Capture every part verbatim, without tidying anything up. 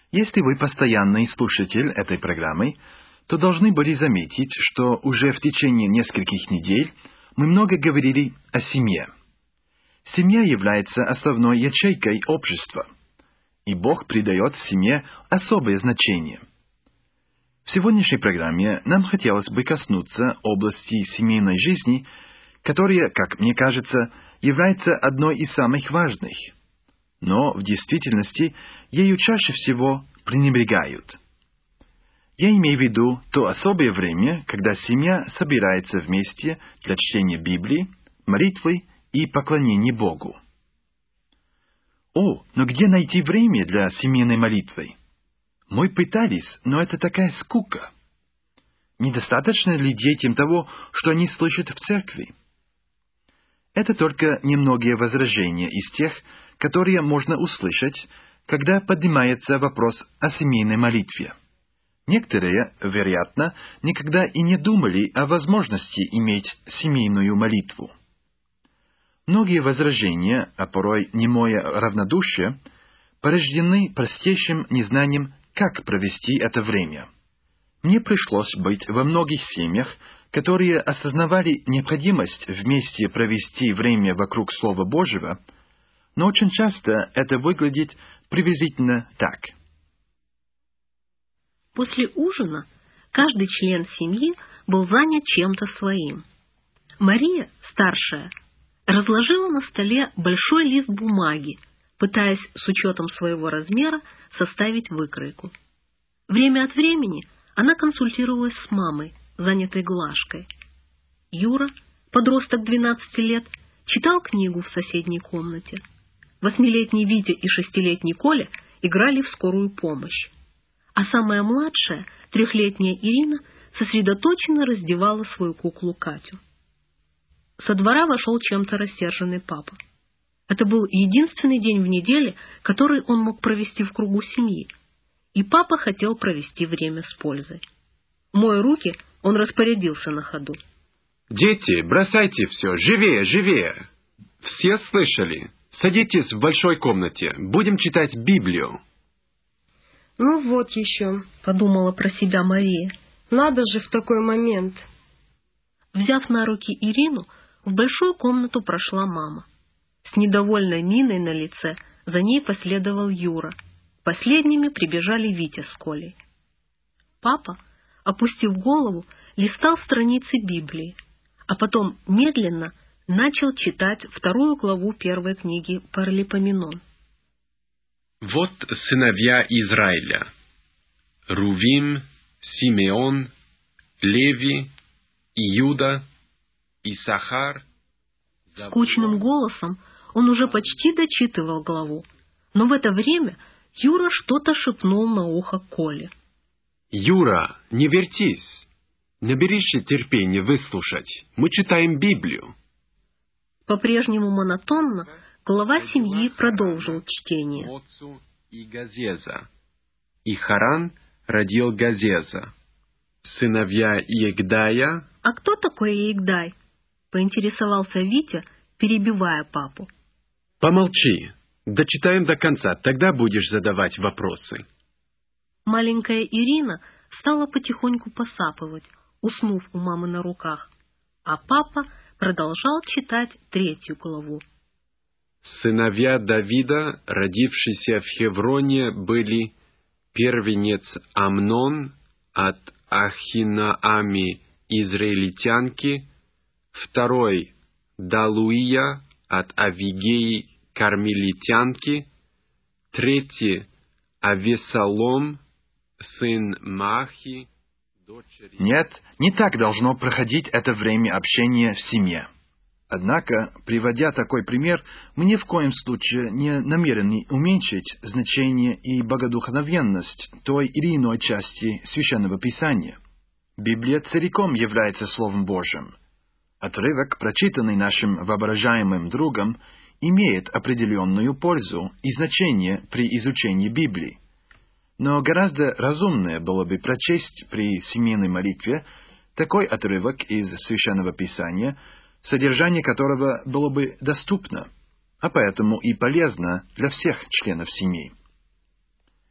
Если вы постоянный слушатель этой программы, то должны были заметить, что уже в течение нескольких недель мы много говорили о семье. Семья является основной ячейкой общества, и Бог придает семье особое значение. В сегодняшней программе нам хотелось бы коснуться области семейной жизни, которая, как мне кажется, является одной из самых важных, но в действительности ею чаще всего пренебрегают. Я имею в виду то особое время, когда семья собирается вместе для чтения Библии, молитвы и поклонения Богу. О, но где найти время для семейной молитвы? Мы пытались, но это такая скука. Недостаточно ли детям того, что они слышат в церкви? Это только немногие возражения из тех, которые можно услышать, когда поднимается вопрос о семейной молитве. Некоторые, вероятно, никогда и не думали о возможности иметь семейную молитву. Многие возражения, а порой немое равнодушие, порождены простейшим незнанием, как провести это время. Мне пришлось быть во многих семьях, которые осознавали необходимость вместе провести время вокруг Слова Божьего, но очень часто это выглядит приблизительно так. После ужина каждый член семьи был занят чем-то своим. Мария, старшая, разложила на столе большой лист бумаги, пытаясь с учетом своего размера составить выкройку. Время от времени она консультировалась с мамой, занятой глажкой. Юра, подросток двенадцати лет, читал книгу в соседней комнате. Восьмилетний Витя и шестилетний Коля играли в скорую помощь. А самая младшая, трехлетняя Ирина, сосредоточенно раздевала свою куклу Катю. Со двора вошел чем-то рассерженный папа. Это был единственный день в неделе, который он мог провести в кругу семьи, и папа хотел провести время с пользой. Моя руки, он распорядился на ходу. «Дети, бросайте все, живее, живее! Все слышали? Садитесь в большой комнате, будем читать Библию». «Ну вот еще», — подумала про себя Мария, — «надо же в такой момент». Взяв на руки Ирину, в большую комнату прошла мама. С недовольной миной на лице за ней последовал Юра. Последними прибежали Витя с Колей. Папа, опустив голову, листал страницы Библии, а потом медленно начал читать вторую главу первой книги Паралипоменон. Вот сыновья Израиля: Рувим, Симеон, Леви, Иуда, Исахар. Скучным голосом он уже почти дочитывал главу, но в это время Юра что-то шепнул на ухо Коле. «Юра, не вертись! Наберись терпения выслушать. Мы читаем Библию». По-прежнему монотонно глава семьи продолжил чтение. И Газеза. И Харан родил Газеза. Сыновья Иегдая. «А кто такой Иегдай?» — поинтересовался Витя, перебивая папу. «Помолчи. Дочитаем до конца, тогда будешь задавать вопросы». Маленькая Ирина стала потихоньку посапывать, уснув у мамы на руках, а папа продолжал читать третью главу. Сыновья Давида, родившиеся в Хевроне, были первенец Амнон от Ахинаами израильтянки, второй Далуия от Авигеи кармелитянки, третий Авесалом, сын Махи, дочери... Нет, не так должно проходить это время общения в семье. Однако, приводя такой пример, мы ни в коем случае не намерены уменьшить значение и богодухновенность той или иной части Священного Писания. Библия целиком является Словом Божьим. Отрывок, прочитанный нашим воображаемым другом, имеет определенную пользу и значение при изучении Библии. Но гораздо разумнее было бы прочесть при семейной молитве такой отрывок из Священного Писания, содержание которого было бы доступно, а поэтому и полезно для всех членов семьи.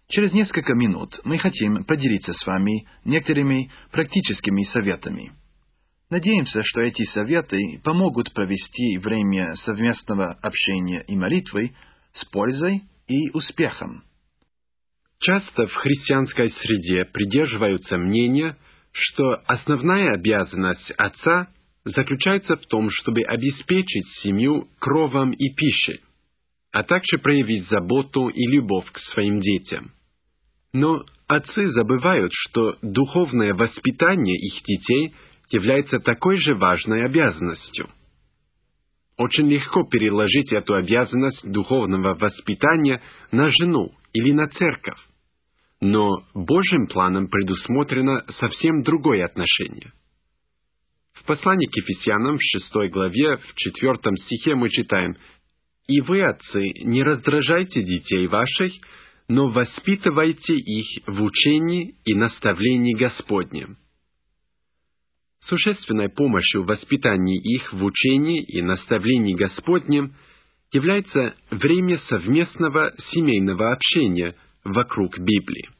Через несколько минут мы хотим поделиться с вами некоторыми практическими советами. Надеемся, что эти советы помогут провести время совместного общения и молитвы с пользой и успехом. Часто в христианской среде придерживаются мнения, что основная обязанность отца заключается в том, чтобы обеспечить семью кровом и пищей, а также проявить заботу и любовь к своим детям. Но отцы забывают, что духовное воспитание их детей является такой же важной обязанностью. Очень легко переложить эту обязанность духовного воспитания на жену или на церковь. Но Божьим планом предусмотрено совсем другое отношение. В послании к Ефесянам в шестой главе, в четвертом стихе мы читаем: «И вы, отцы, не раздражайте детей ваших, но воспитывайте их в учении и наставлении Господнем». Существенной помощью в воспитании их в учении и наставлении Господнем является время совместного семейного общения вокруг Библии.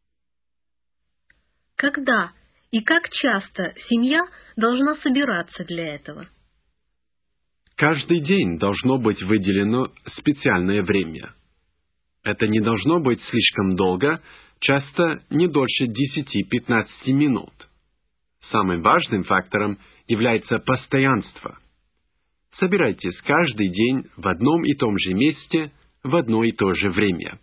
Когда и как часто семья должна собираться для этого? Каждый день должно быть выделено специальное время. Это не должно быть слишком долго, часто не дольше десяти-пятнадцати минут. Самым важным фактором является постоянство. Собирайтесь каждый день в одном и том же месте в одно и то же время.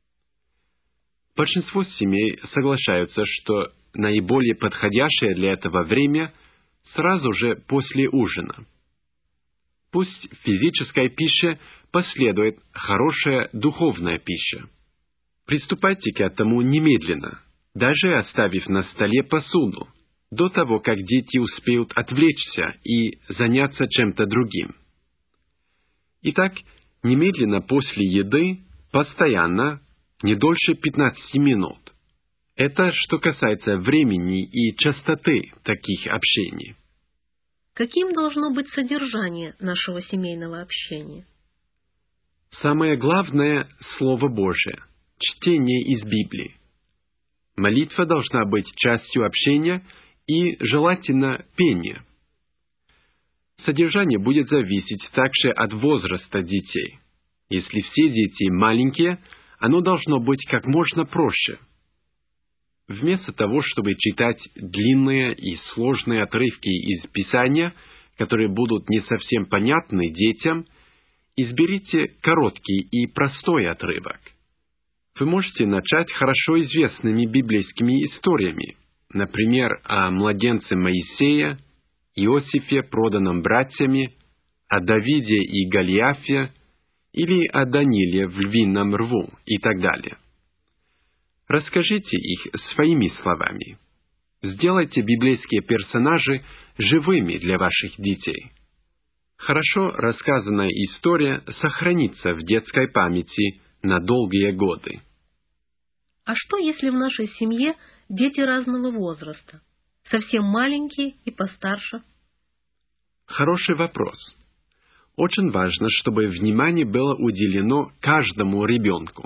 Большинство семей соглашаются, что наиболее подходящее для этого время сразу же после ужина. Пусть физической пище последует хорошая духовная пища. Приступайте к этому немедленно, даже оставив на столе посуду, до того, как дети успеют отвлечься и заняться чем-то другим. Итак, немедленно после еды, постоянно, не дольше пятнадцати минут. Это что касается времени и частоты таких общений. Каким должно быть содержание нашего семейного общения? Самое главное — Слово Божие, чтение из Библии. Молитва должна быть частью общения и, желательно, пение. Содержание будет зависеть также от возраста детей. Если все дети маленькие, оно должно быть как можно проще. Вместо того, чтобы читать длинные и сложные отрывки из Писания, которые будут не совсем понятны детям, изберите короткий и простой отрывок. Вы можете начать хорошо известными библейскими историями, например, о младенце Моисея, Иосифе, проданном братьями, о Давиде и Голиафе, или о Данииле в львином рву и так далее. Расскажите их своими словами. Сделайте библейские персонажи живыми для ваших детей. Хорошо рассказанная история сохранится в детской памяти на долгие годы. А что, если в нашей семье дети разного возраста? Совсем маленькие и постарше? Хороший вопрос. Очень важно, чтобы внимание было уделено каждому ребенку.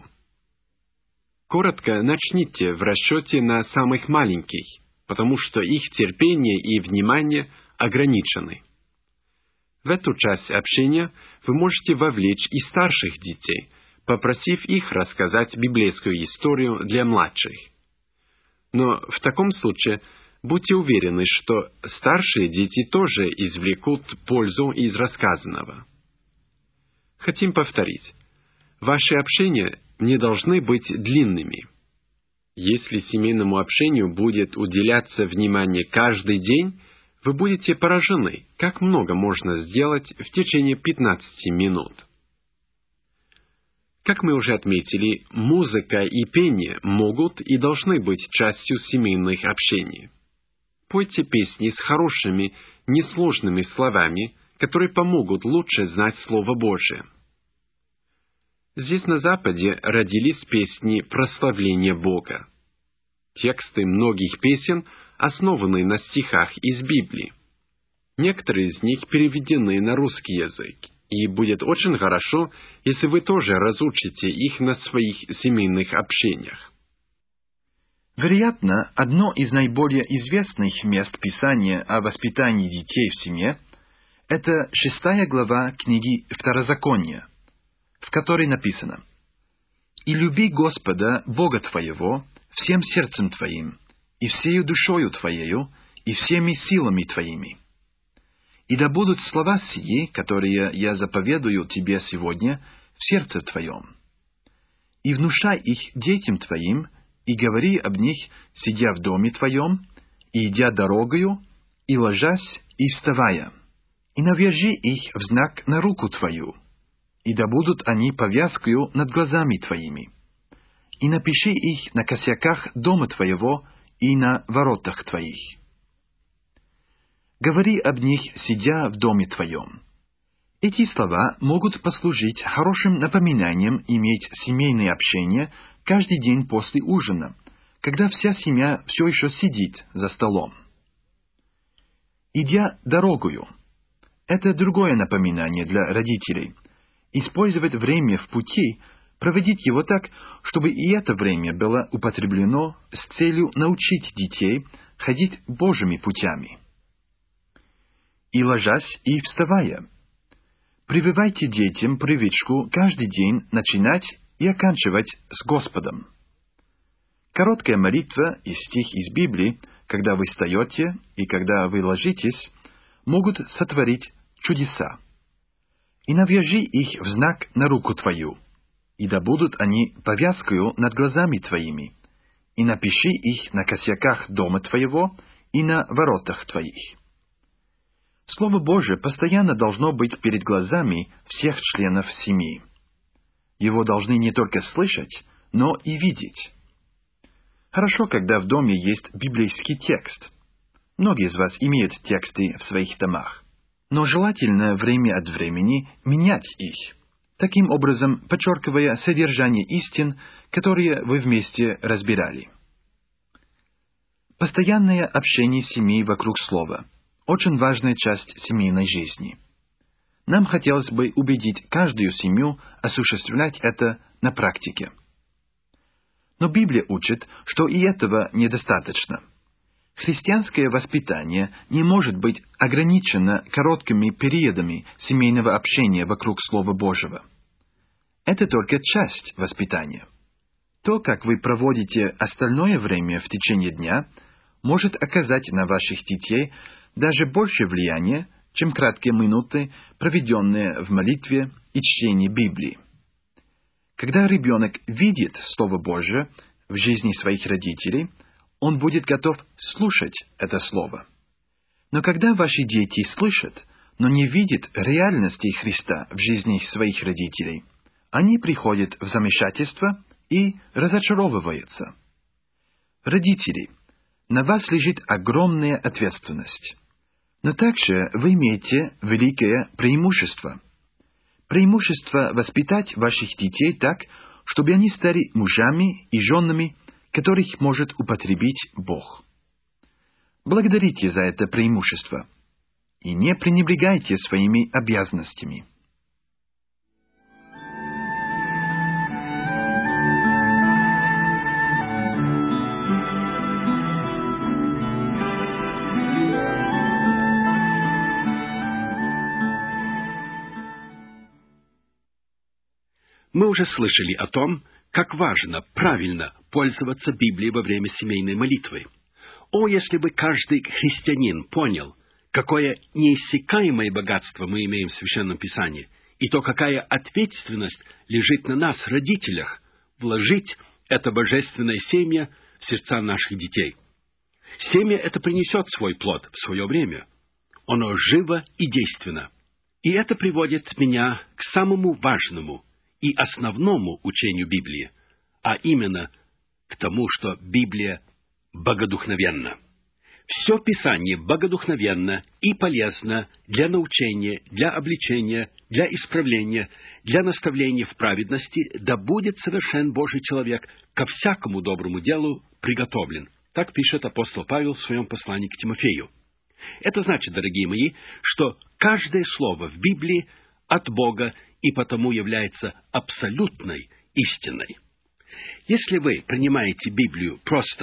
Коротко начните в расчете на самых маленьких, потому что их терпение и внимание ограничены. В эту часть общения вы можете вовлечь и старших детей, попросив их рассказать библейскую историю для младших. Но в таком случае будьте уверены, что старшие дети тоже извлекут пользу из рассказанного. Хотим повторить. Ваши общения не должны быть длинными. Если семейному общению будет уделяться внимание каждый день, вы будете поражены, как много можно сделать в течение пятнадцати минут. Как мы уже отметили, музыка и пение могут и должны быть частью семейных общений. Пойте песни с хорошими, несложными словами, которые помогут лучше знать Слово Божие. Здесь на Западе родились песни прославления Бога. Тексты многих песен основаны на стихах из Библии. Некоторые из них переведены на русский язык, и будет очень хорошо, если вы тоже разучите их на своих семейных общениях. Вероятно, одно из наиболее известных мест Писания о воспитании детей в семье – это шестая глава книги Второзакония, в которой написано: «И люби Господа, Бога твоего, всем сердцем твоим, и всею душою твоею, и всеми силами твоими. И да будут слова сии, которые я заповедую тебе сегодня, в сердце твоем. И внушай их детям твоим, и говори об них, сидя в доме твоем, и идя дорогою, и ложась, и вставая. И навяжи их в знак на руку твою, и да будут они повязкою над глазами твоими. И напиши их на косяках дома твоего и на воротах твоих. Говори об них, сидя в доме твоем». Эти слова могут послужить хорошим напоминанием иметь семейное общение каждый день после ужина, когда вся семья все еще сидит за столом. «Идя дорогою» — это другое напоминание для родителей. Использовать время в пути, проводить его так, чтобы и это время было употреблено с целью научить детей ходить Божьими путями. «И ложась, и вставая». Прививайте детям привычку каждый день начинать и оканчивать с Господом. Короткая молитва и стих из Библии, когда вы встаете и когда вы ложитесь, могут сотворить чудеса. «И навяжи их в знак на руку твою, и да будут они повязкою над глазами твоими, и напиши их на косяках дома твоего и на воротах твоих». Слово Божие постоянно должно быть перед глазами всех членов семьи. Его должны не только слышать, но и видеть. Хорошо, когда в доме есть библейский текст. Многие из вас имеют тексты в своих домах. Но желательно время от времени менять их, таким образом подчеркивая содержание истин, которые вы вместе разбирали. Постоянное общение семьи вокруг слова – очень важная часть семейной жизни. Нам хотелось бы убедить каждую семью осуществлять это на практике. Но Библия учит, что и этого недостаточно. Христианское воспитание не может быть ограничено короткими периодами семейного общения вокруг Слова Божьего. Это только часть воспитания. То, как вы проводите остальное время в течение дня, может оказать на ваших детей даже больше влияния, чем краткие минуты, проведенные в молитве и чтении Библии. Когда ребенок видит Слово Божие в жизни своих родителей, он будет готов слушать это Слово. Но когда ваши дети слышат, но не видят реальности Христа в жизни своих родителей, они приходят в замешательство и разочаровываются. Родители, на вас лежит огромная ответственность. Но также вы имеете великое преимущество. Преимущество воспитать ваших детей так, чтобы они стали мужами и женами, которых может употребить Бог. Благодарите за это преимущество и не пренебрегайте своими обязанностями. Мы уже слышали о том, как важно правильно пользоваться Библией во время семейной молитвы. О, если бы каждый христианин понял, какое неиссякаемое богатство мы имеем в Священном Писании, и то, какая ответственность лежит на нас, родителях, вложить это божественное семя в сердца наших детей. Семя это принесет свой плод в свое время. Оно живо и действенно. И это приводит меня к самому важному и основному учению Библии, а именно к тому, что Библия богодухновенна. Все Писание богодухновенно и полезно для научения, для обличения, для исправления, для наставления в праведности, да будет совершен Божий человек, ко всякому доброму делу приготовлен. Так пишет апостол Павел в своем послании к Тимофею. Это значит, дорогие мои, что каждое слово в Библии от Бога и потому является абсолютной истиной. Если вы принимаете Библию просто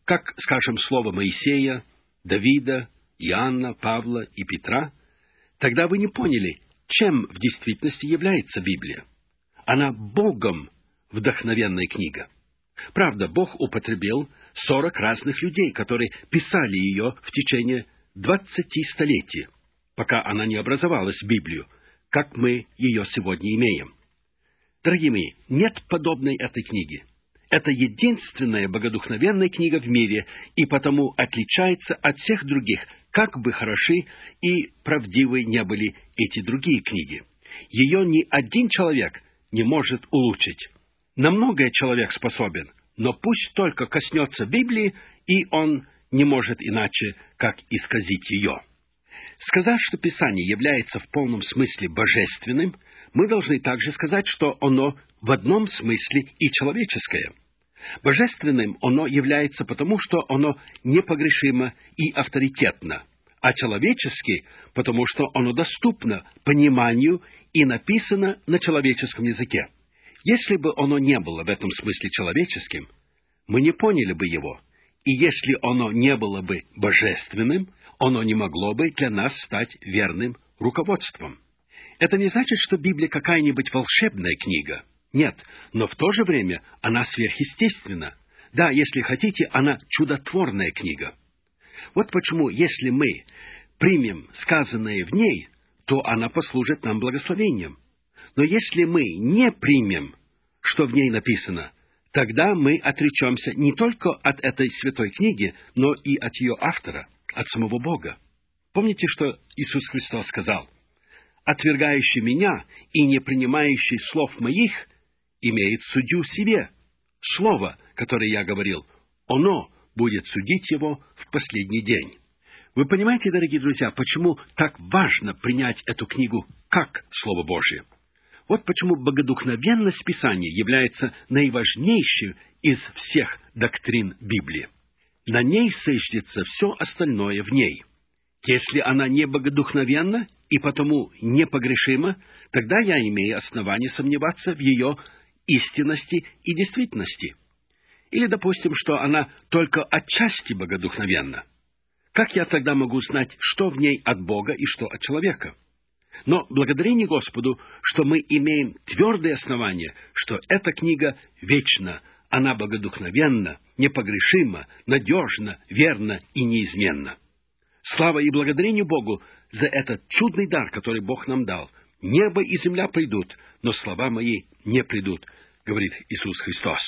как, скажем, слово Моисея, Давида, Иоанна, Павла и Петра, тогда вы не поняли, чем в действительности является Библия. Она Богом вдохновенная книга. Правда, Бог употребил сорок разных людей, которые писали ее в течение двадцати столетий, пока она не образовалась в Библию, как мы ее сегодня имеем. Дорогие мои, нет подобной этой книги. Это единственная богодухновенная книга в мире, и потому отличается от всех других, как бы хороши и правдивы не были эти другие книги. Ее ни один человек не может улучшить. На многое человек способен, но пусть только коснется Библии, и он не может иначе, как исказить ее. Сказав, что Писание является в полном смысле божественным, мы должны также сказать, что оно в одном смысле и человеческое. Божественным оно является потому, что оно непогрешимо и авторитетно, а человечески, потому что оно доступно пониманию и написано на человеческом языке. Если бы оно не было в этом смысле человеческим, мы не поняли бы его, и если оно не было бы божественным, оно не могло бы для нас стать верным руководством. Это не значит, что Библия какая-нибудь волшебная книга. Нет, но в то же время она сверхъестественна. Да, если хотите, она чудотворная книга. Вот почему, если мы примем сказанное в ней, то она послужит нам благословением. Но если мы не примем, что в ней написано, тогда мы отречемся не только от этой святой книги, но и от ее автора, от самого Бога. Помните, что Иисус Христос сказал: «Отвергающий меня и не принимающий слов моих имеет судью себе. Слово, которое я говорил, оно будет судить его в последний день». Вы понимаете, дорогие друзья, почему так важно принять эту книгу как Слово Божие? Вот почему богодухновенность Писания является наиважнейшей из всех доктрин Библии. На ней сыщется все остальное в ней. Если она не богодухновенна и потому непогрешима, тогда я имею основание сомневаться в ее истинности и действительности. Или допустим, что она только отчасти богодухновенна. Как я тогда могу знать, что в ней от Бога и что от человека? Но благодарение Господу, что мы имеем твердое основание, что эта книга вечна, она богодухновенна, непогрешима, надежна, верна и неизменна. Слава и благодарение Богу за этот чудный дар, который Бог нам дал. Небо и земля придут, но слова мои не придут, говорит Иисус Христос.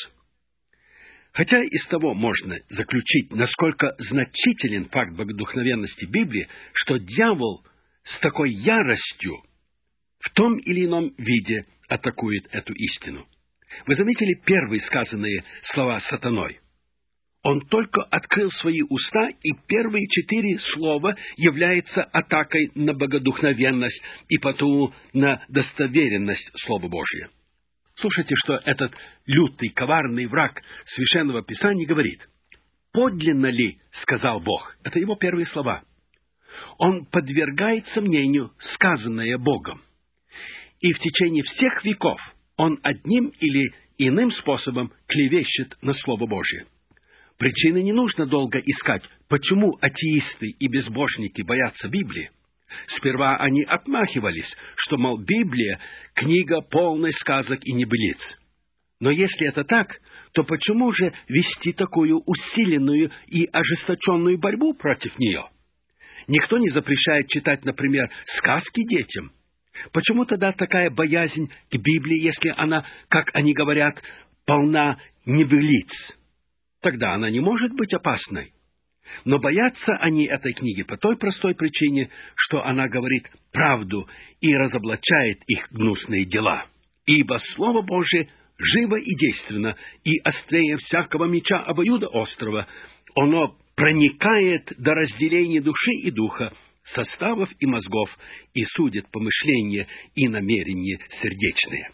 Хотя из того можно заключить, насколько значителен факт богодухновенности Библии, что дьявол с такой яростью в том или ином виде атакует эту истину. Вы заметили первые сказанные слова сатаной? Он только открыл свои уста, и первые четыре слова являются атакой на богодухновенность и потому на достоверенность Слова Божия. Слушайте, что этот лютый, коварный враг Священного Писания говорит. «Подлинно ли, — сказал Бог, — это его первые слова, — он подвергает сомнению сказанное Богом. И в течение всех веков он одним или иным способом клевещет на Слово Божие». Причины не нужно долго искать, почему атеисты и безбожники боятся Библии. Сперва они отмахивались, что, мол, Библия — книга полная сказок и небылиц. Но если это так, то почему же вести такую усиленную и ожесточенную борьбу против нее? Никто не запрещает читать, например, сказки детям. Почему тогда такая боязнь к Библии, если она, как они говорят, полна небылиц? Тогда она не может быть опасной. Но боятся они этой книги по той простой причине, что она говорит правду и разоблачает их гнусные дела. Ибо Слово Божие живо и действенно, и острее всякого меча обоюдоострого. Оно проникает до разделения души и духа, составов и мозгов, и судит помышления и намерения сердечные.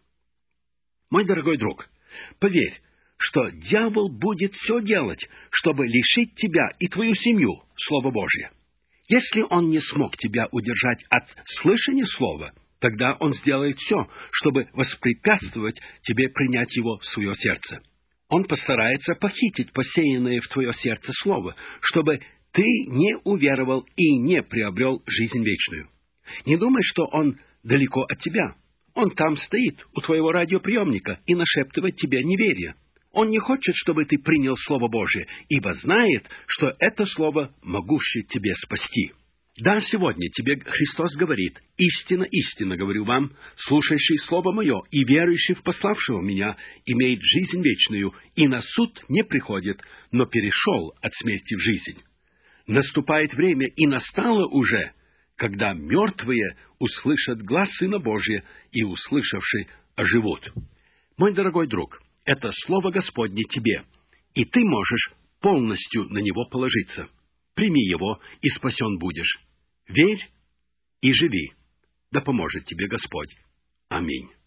Мой дорогой друг, поверь, что дьявол будет все делать, чтобы лишить тебя и твою семью Слова Божия. Если он не смог тебя удержать от слышания Слова, тогда он сделает все, чтобы воспрепятствовать тебе принять его в свое сердце. Он постарается похитить посеянное в твое сердце слово, чтобы ты не уверовал и не приобрел жизнь вечную. Не думай, что он далеко от тебя. Он там стоит, у твоего радиоприемника, и нашептывает тебе неверие. Он не хочет, чтобы ты принял Слово Божие, ибо знает, что это Слово могуще тебе спасти. Да, сегодня тебе Христос говорит: «Истинно, истинно говорю вам, слушающий Слово Мое и верующий в пославшего Меня имеет жизнь вечную, и на суд не приходит, но перешел от смерти в жизнь». Наступает время, и настало уже, когда мертвые услышат глас Сына Божия, и, услышавши, оживут. Мой дорогой друг, это Слово Господне тебе, и ты можешь полностью на него положиться. Прими его, и спасен будешь. Верь и живи. Да поможет тебе Господь. Аминь.